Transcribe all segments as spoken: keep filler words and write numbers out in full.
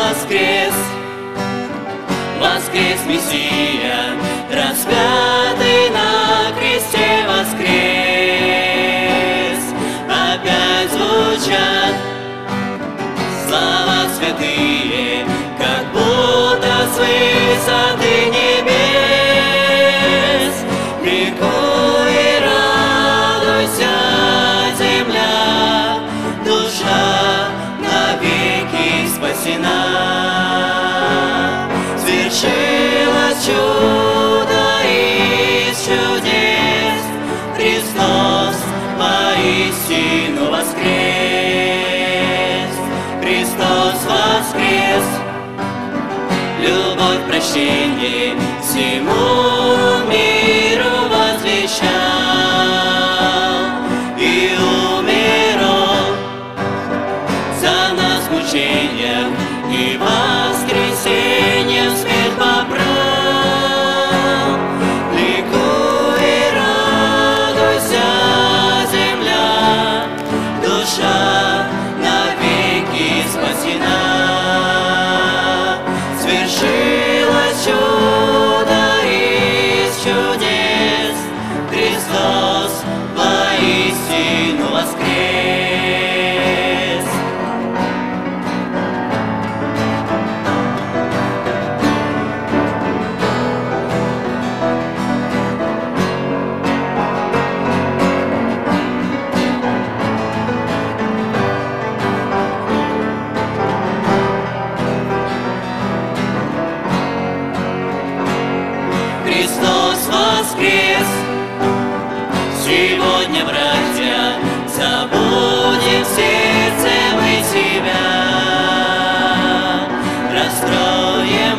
воскрес, воскрес Мессия, распятый на кресте воскрес. Опять звучат слова святые, как будто с высоты небес. Ликуй и радуйся, земля, душа навеки спасена. Свершилось чудо из чудес, Христос воистину воскрес. Христос воскрес, любовь, прощение всему миру возвещал и умирал за нас мучением и воскресеньем смерть побрал. Ликуй и радуйся, земля, душа навеки спасена. Свершилось чудо из чудес, Христос воистину воскрес. Христос воскрес. Сегодня, братья, забудем в сердце мы себя, раскроем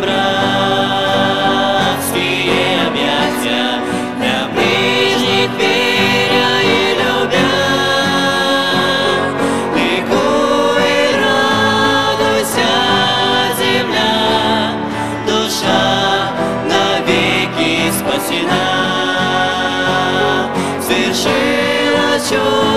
братские объятия, для ближних веря и любя. Ликуй и радуйся, земля, душа навеки спасена. Свершилось чудо